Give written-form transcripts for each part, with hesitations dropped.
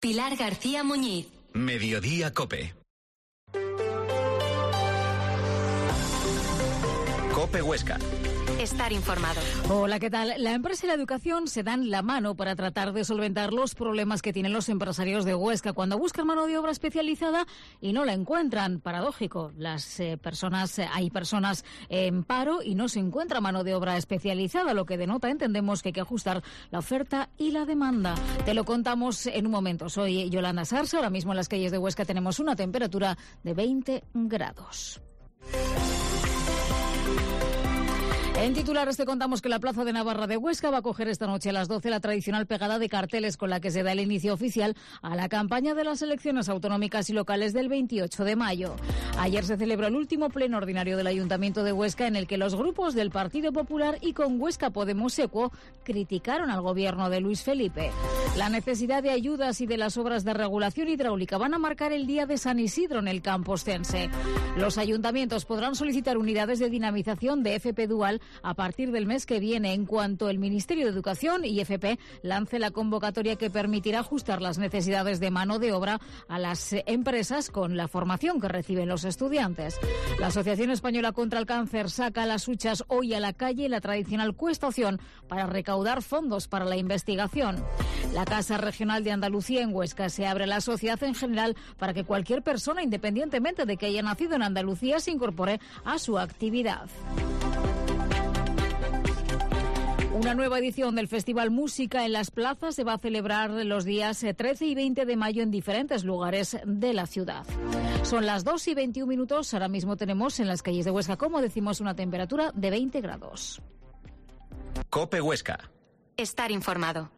Pilar García Muñiz. Mediodía COPE. COPE Huesca. Estar informado. Hola, ¿qué tal? La empresa y la educación se dan la mano para tratar de solventar los problemas que tienen los empresarios de Huesca cuando buscan mano de obra especializada y no la encuentran. Paradójico, hay personas en paro y no se encuentra mano de obra especializada, lo que denota, entendemos, que hay que ajustar la oferta y la demanda. Te lo contamos en un momento. Soy Yolanda Sarsa. Ahora mismo en las calles de Huesca tenemos una temperatura de 20 grados. En titulares te contamos que la Plaza de Navarra de Huesca va a acoger esta noche a las 12 la tradicional pegada de carteles con la que se da el inicio oficial a la campaña de las elecciones autonómicas y locales del 28 de mayo. Ayer se celebró el último pleno ordinario del Ayuntamiento de Huesca en el que los grupos del Partido Popular y con Huesca Podemos Equo criticaron al gobierno de Luis Felipe. La necesidad de ayudas y de las obras de regulación hidráulica van a marcar el día de San Isidro en el campo ostense. Los ayuntamientos podrán solicitar unidades de dinamización de FP Dual a partir del mes que viene, en cuanto el Ministerio de Educación y FP lance la convocatoria que permitirá ajustar las necesidades de mano de obra a las empresas con la formación que reciben los estudiantes. La Asociación Española contra el Cáncer saca las huchas hoy a la calle en la tradicional cuestación para recaudar fondos para la investigación. La Casa Regional de Andalucía en Huesca se abre a la sociedad en general para que cualquier persona, independientemente de que haya nacido en Andalucía, se incorpore a su actividad. Una nueva edición del Festival Música en las Plazas se va a celebrar los días 13 y 20 de mayo en diferentes lugares de la ciudad. Son las 2:21. Ahora mismo tenemos en las calles de Huesca, como decimos, una temperatura de 20 grados. COPE Huesca. Estar informado.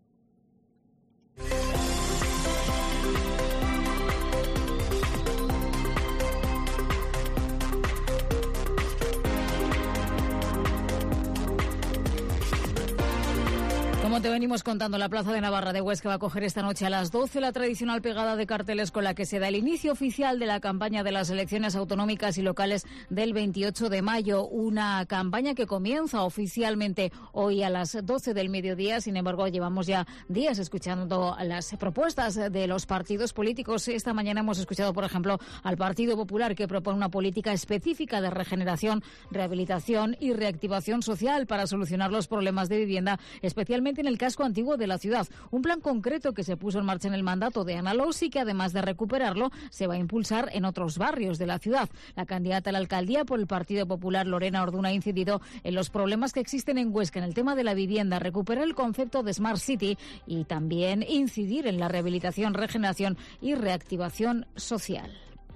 Como te venimos contando, la Plaza de Navarra de Huesca va a acoger esta noche a las 12 la tradicional pegada de carteles con la que se da el inicio oficial de la campaña de las elecciones autonómicas y locales del 28 de mayo. Una campaña que comienza oficialmente hoy a las 12 del mediodía. Sin embargo, llevamos ya días escuchando las propuestas de los partidos políticos. Esta mañana hemos escuchado, por ejemplo, al Partido Popular, que propone una política específica de regeneración, rehabilitación y reactivación social para solucionar los problemas de vivienda, especialmente en el casco antiguo de la ciudad. Un plan concreto que se puso en marcha en el mandato de Ana Lous y que, además de recuperarlo, se va a impulsar en otros barrios de la ciudad. La candidata a la alcaldía por el Partido Popular, Lorena Orduna, ha incidido en los problemas que existen en Huesca en el tema de la vivienda, recuperar el concepto de Smart City y también incidir en la rehabilitación, regeneración y reactivación social.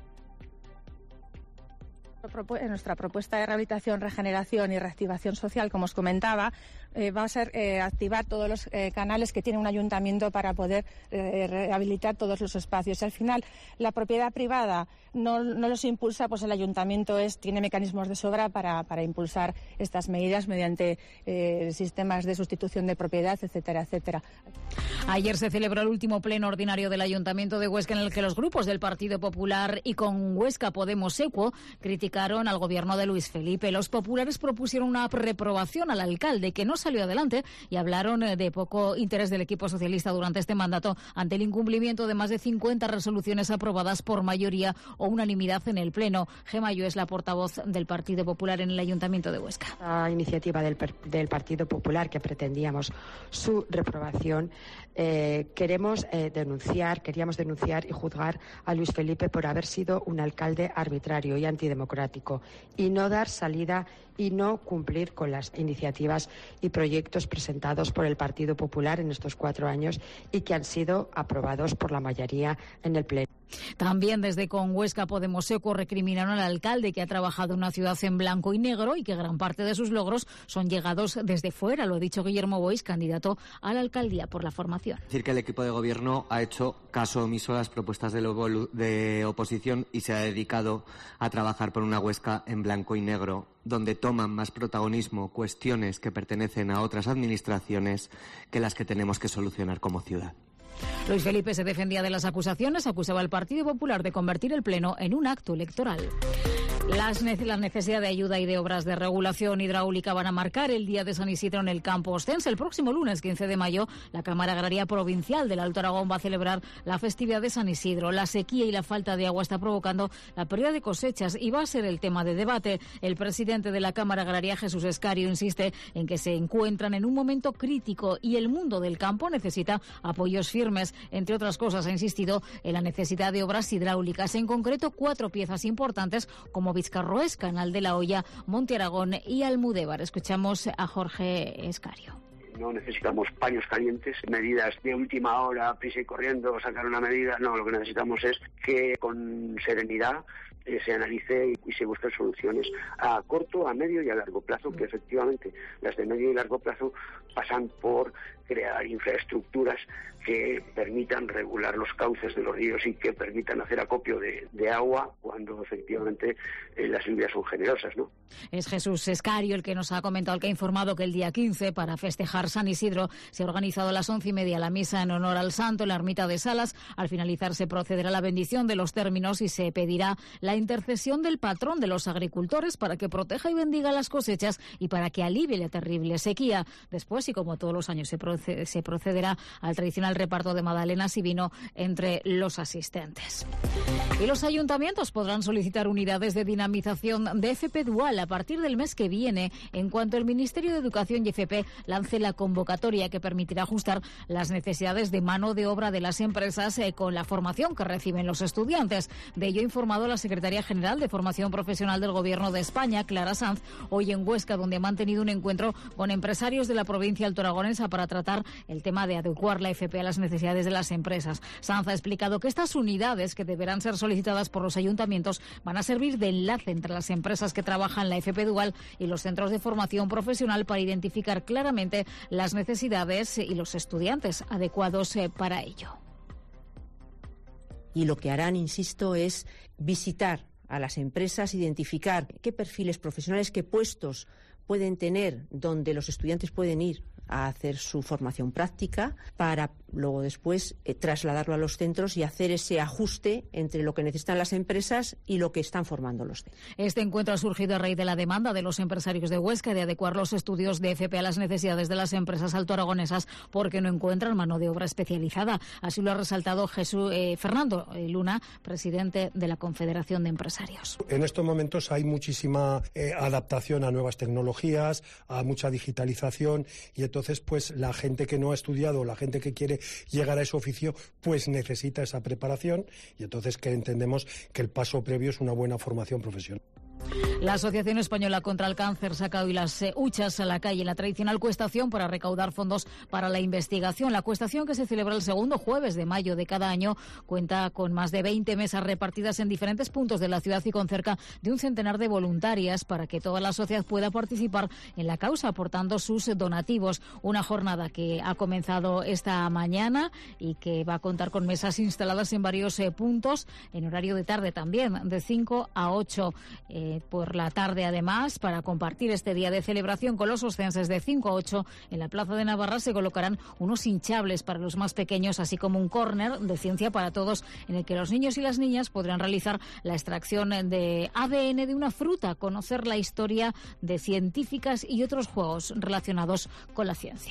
Nuestra propuesta de rehabilitación, regeneración y reactivación social, como os comentaba, va a ser activar todos los canales que tiene un ayuntamiento para poder rehabilitar todos los espacios. Y al final, la propiedad privada no los impulsa, pues el ayuntamiento tiene mecanismos de sobra para impulsar estas medidas mediante sistemas de sustitución de propiedad, etcétera, etcétera. Ayer se celebró el último pleno ordinario del Ayuntamiento de Huesca en el que los grupos del Partido Popular y con Huesca Podemos Equo criticaron al gobierno de Luis Felipe. Los populares propusieron una reprobación al alcalde que no salió adelante y hablaron de poco interés del equipo socialista durante este mandato ante el incumplimiento de más de 50 resoluciones aprobadas por mayoría o unanimidad en el Pleno. Gema Yo es la portavoz del Partido Popular en el Ayuntamiento de Huesca. La iniciativa del Partido Popular, que pretendíamos su reprobación, queríamos denunciar y juzgar a Luis Felipe por haber sido un alcalde arbitrario y antidemocrático y no dar salida y no cumplir con las iniciativas y proyectos presentados por el Partido Popular en estos 4 años y que han sido aprobados por la mayoría en el Pleno. También desde Con Huesca Podemos Equo recriminaron al alcalde, que ha trabajado en una ciudad en blanco y negro y que gran parte de sus logros son llegados desde fuera. Lo ha dicho Guillermo Boix, candidato a la alcaldía por la formación. Decir que el equipo de gobierno ha hecho caso omiso a las propuestas de oposición y se ha dedicado a trabajar por una Huesca en blanco y negro, donde toman más protagonismo cuestiones que pertenecen a otras administraciones que las que tenemos que solucionar como ciudad. Luis Felipe se defendía de las acusaciones, acusaba al Partido Popular de convertir el Pleno en un acto electoral. La necesidad de ayuda y de obras de regulación hidráulica van a marcar el Día de San Isidro en el campo ostense. El próximo lunes 15 de mayo, la Cámara Agraria Provincial del Alto Aragón va a celebrar la festividad de San Isidro. La sequía y la falta de agua está provocando la pérdida de cosechas y va a ser el tema de debate. El presidente de la Cámara Agraria, Jesús Escario, insiste en que se encuentran en un momento crítico y el mundo del campo necesita apoyos firmes. Entre otras cosas, ha insistido en la necesidad de obras hidráulicas, en concreto 4 piezas importantes como Vizcarroés, Canal de la Hoya, Monte Aragón y Almudévar. Escuchamos a Jorge Escario. No necesitamos paños calientes, medidas de última hora, prisa y corriendo, sacar una medida. No, lo que necesitamos es que con serenidad se analice y se busquen soluciones a corto, a medio y a largo plazo, que efectivamente las de medio y largo plazo pasan por crear infraestructuras que permitan regular los cauces de los ríos y que permitan hacer acopio de agua cuando efectivamente las lluvias son generosas, ¿no? Es Jesús Escario el que nos ha comentado, el que ha informado que el día 15, para festejar San Isidro, se ha organizado a las 11:30 la misa en honor al santo en la ermita de Salas. Al finalizar se procederá a la bendición de los términos y se pedirá la intercesión del patrón de los agricultores para que proteja y bendiga las cosechas y para que alivie la terrible sequía. Después, y como todos los años, se procederá al tradicional reparto de magdalenas y vino entre los asistentes. Y los ayuntamientos podrán solicitar unidades de dinamización de FP Dual a partir del mes que viene, en cuanto el Ministerio de Educación y FP lance la convocatoria que permitirá ajustar las necesidades de mano de obra de las empresas con la formación que reciben los estudiantes. De ello ha informado la Secretaría General de Formación Profesional del Gobierno de España, Clara Sanz, hoy en Huesca, donde ha mantenido un encuentro con empresarios de la provincia altoaragonesa para tratar el tema de adecuar la FP a las necesidades de las empresas. Sanz ha explicado que estas unidades, que deberán ser solicitadas por los ayuntamientos, van a servir de enlace entre las empresas que trabajan la FP Dual y los centros de formación profesional para identificar claramente las necesidades y los estudiantes adecuados para ello. Y lo que harán, insisto, es visitar a las empresas, identificar qué perfiles profesionales, qué puestos pueden tener donde los estudiantes pueden ir a hacer su formación práctica para luego después trasladarlo a los centros y hacer ese ajuste entre lo que necesitan las empresas y lo que están formando los centros. Este encuentro ha surgido a raíz de la demanda de los empresarios de Huesca de adecuar los estudios de FP a las necesidades de las empresas altoaragonesas porque no encuentran mano de obra especializada. Así lo ha resaltado Fernando Luna, presidente de la Confederación de Empresarios. En estos momentos hay muchísima adaptación a nuevas tecnologías, a mucha digitalización y entonces pues la gente que no ha estudiado, la gente que quiere llegar a ese oficio, pues necesita esa preparación y entonces que entendemos que el paso previo es una buena formación profesional. La Asociación Española contra el Cáncer saca hoy las huchas a la calle en la tradicional cuestación para recaudar fondos para la investigación. La cuestación, que se celebra el segundo jueves de mayo de cada año, cuenta con más de 20 mesas repartidas en diferentes puntos de la ciudad y con cerca de un centenar de voluntarias para que toda la sociedad pueda participar en la causa aportando sus donativos. Una jornada que ha comenzado esta mañana y que va a contar con mesas instaladas en varios puntos en horario de tarde también, de 5 a 8 por la tarde, además, para compartir este día de celebración con los oscenses. De 5 a 8 en la Plaza de Navarra se colocarán unos hinchables para los más pequeños, así como un córner de ciencia para todos en el que los niños y las niñas podrán realizar la extracción de ADN de una fruta, conocer la historia de científicas y otros juegos relacionados con la ciencia.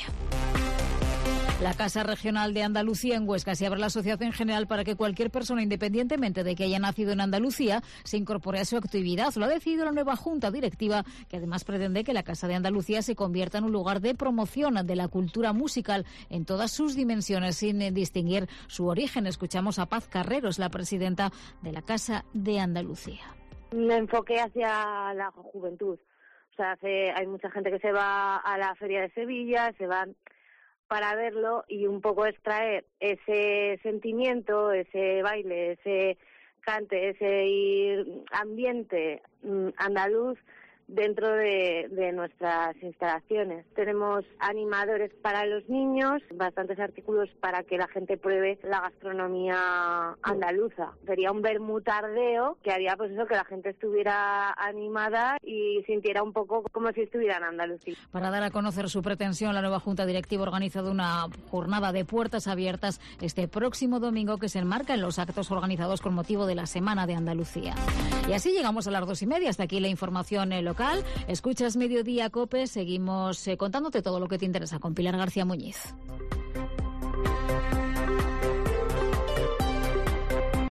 La Casa Regional de Andalucía en Huesca se abre la asociación general para que cualquier persona, independientemente de que haya nacido en Andalucía, se incorpore a su actividad. Lo ha decidido la nueva Junta Directiva, que además pretende que la Casa de Andalucía se convierta en un lugar de promoción de la cultura musical en todas sus dimensiones, sin distinguir su origen. Escuchamos a Paz Carreros, la presidenta de la Casa de Andalucía. Un enfoque hacia la juventud. O sea, hay mucha gente que se va a la Feria de Sevilla, se van para verlo y un poco extraer ese sentimiento, ese baile, ese cante, ese ambiente andaluz dentro de nuestras instalaciones. Tenemos animadores para los niños, bastantes artículos para que la gente pruebe la gastronomía andaluza. Sería un vermú tardeo que haría pues eso, que la gente estuviera animada y sintiera un poco como si estuviera en Andalucía. Para dar a conocer su pretensión, la nueva Junta Directiva ha organizado una jornada de puertas abiertas este próximo domingo que se enmarca en los actos organizados con motivo de la Semana de Andalucía. Y así llegamos a las 2:30. Hasta aquí la información local. Escuchas Mediodía COPE. Seguimos contándote todo lo que te interesa con Pilar García Muñiz.